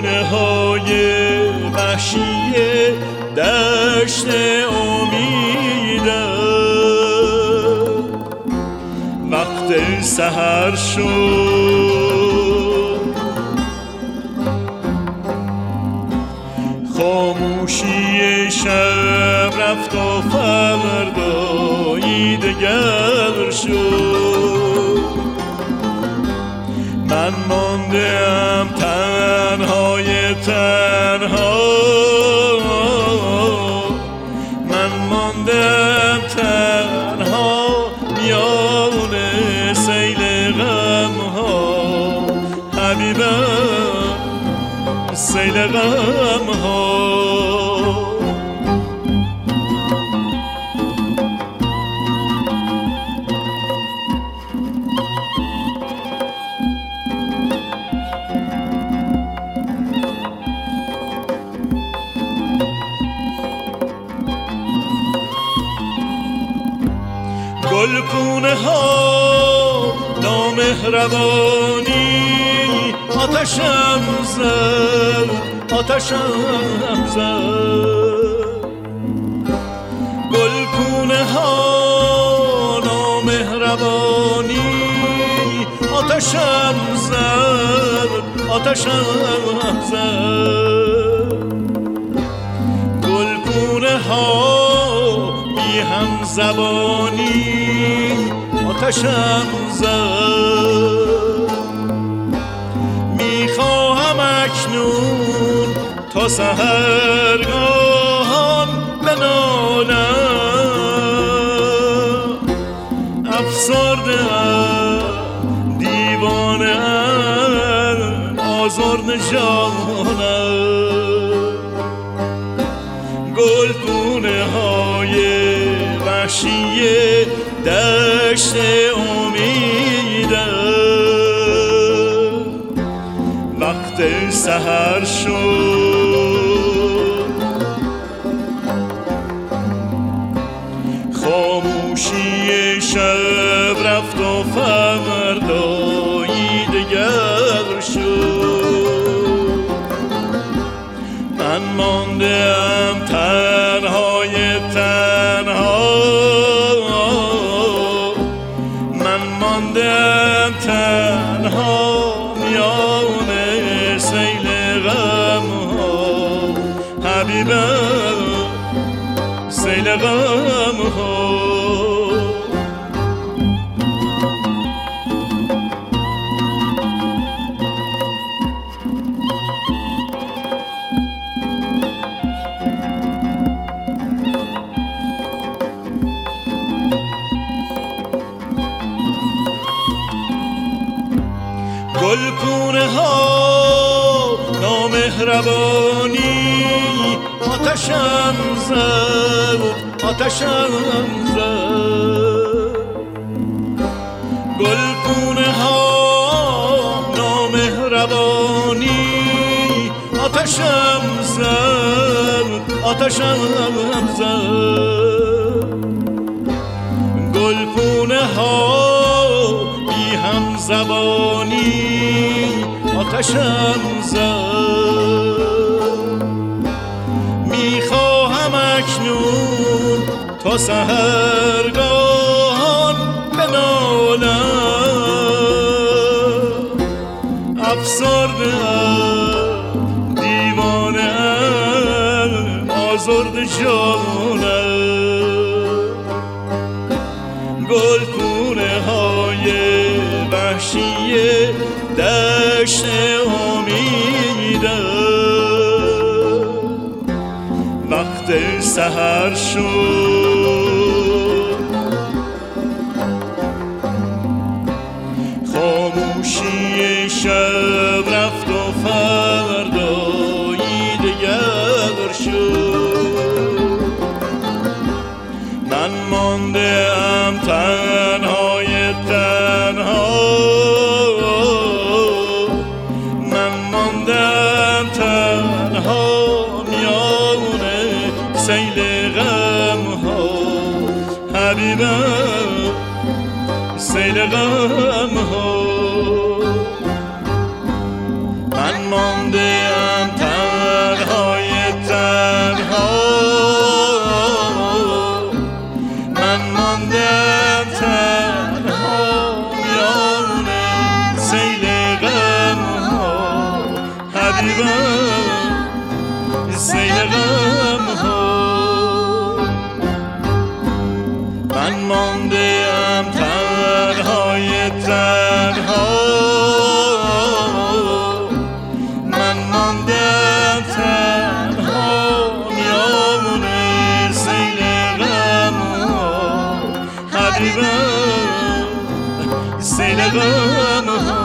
گلگونه های وحشی دشت امیدم وقت سحر شد، خاموشی شب رفت و فردایی دگر شد. من ماندم تنهای تنها، من ماندم تنها میان سیل غم ها، حبیبم سیل غم ها. گلگونه ها نامهربانی آتشم زد، آتشم زد. گلگونه ها نامهربانی آتشم زد، آتشم زد. گلگونه ها بی هم زبانی آتشم زد. میخواهم اکنون تا سحرگاهان بنالم، افسرده ام دیوانه ام آزرده جانم. گلگونه های وحشی دشت امیدم وقت سحر شد، خاموشی شب رفت و فردایی دگر شد. من ماندم تنهای تنها، من ماندم تنها میان سیل غم ها، حبیبم سیل غم ها. گلگونه ها نامهربانی آتشم زد، آتشم زد. گلگونه ها نامهربانی آتشم زد، آتشم زد. گلگونه ها بی هم زبانی آتشم زد. میخواهم اکنون تا سحرگاهان بنالم، افسرده ام دیوانه ام آزرده جانم. گلگونه های وحشی دشت امیدم وقت سحر شد، خاموشی شب رفت و فردایی دگر شد. من مانده ام تنهای تنها، من ماندم تنها میان سیل غم ها، حبیبم سیل غم ها. من ماندم تنهای تنها، من ماندم تنها میان سیل غم ها، حبیبم سیل غم ها. من ماندم تنهای تنها، من ماندم تنها میان سیل غم ها، حبیبم سیل غم ها.